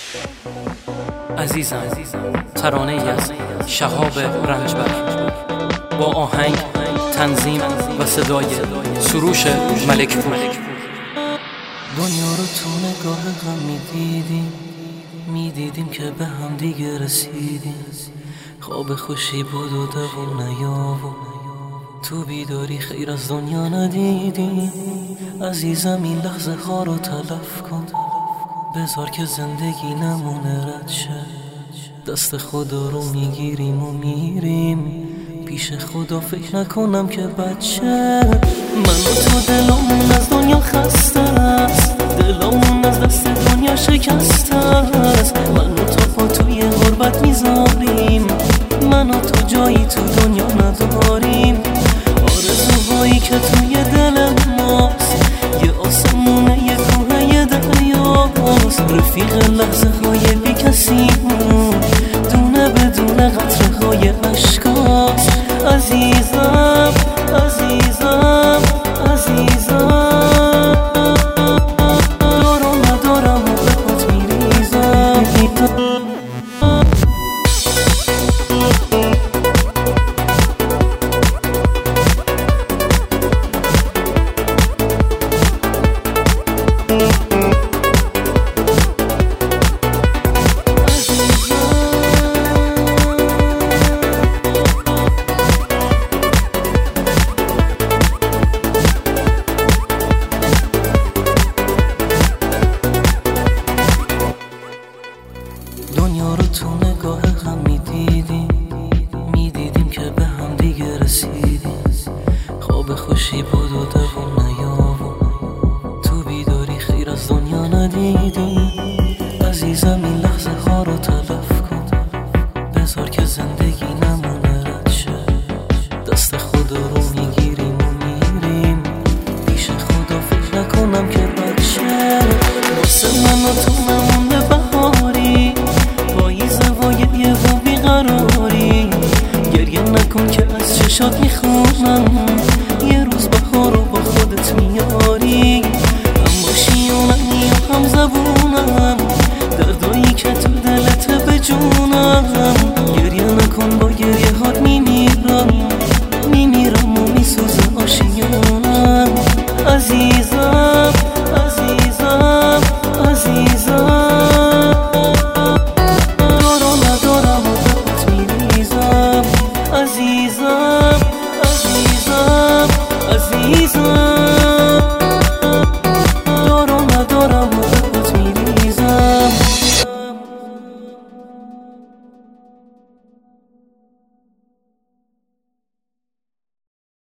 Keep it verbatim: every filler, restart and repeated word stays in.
عزیزم ترانه ای از شهاب رنجبر با آهنگ، تنظیم و صدای سروش ملکپور. دنیا رو تو نگاه غم میدیدیم، میدیدیم که به هم دیگه رسیدیم. خواب خوشی بود و دوام نیاورد، تو بیداری خیر از دنیا ندیدیم. عزیزم این لحظه ها رو تلف کن، بذار که زندگی نمونه رد شه. دست خدا رو میگیریم و میریم، پیش خدا فکر نکنم که بچه. من و تو دلمون از دنیا خسته است، دلمون از دست دنیا شکسته است. من و تو پا توی غربت میذاریم، من و تو جایی تو دنیا نداریم. آرزوهایی که توی دل ماست، یه آسمونه یه کوه یه دریاست. رفیق لحظه های بی کسیمون، دونه بدون قطره های عشقاست. عزیزم عزیزم عزیزم، دارم ندارم و به پات میریزم. دنیا رو تو نگاه غم میدیدیم، میدیدیم که به هم دیگه رسیدیم. خواب خوشی بود و دوام نیاورد، تو بیداری خیر از دنیا ندیدیم. عزیزم این لحظه ها رو تلف کن، بذار که زندگی نمونه رد شه. دست خدا رو میگیریم و میریم، پیش خدا فکر نکنم که بد شه. واسه من و تو نمونده بهاری، یه و بیقراری. گریه نکن که از چشات میخونم،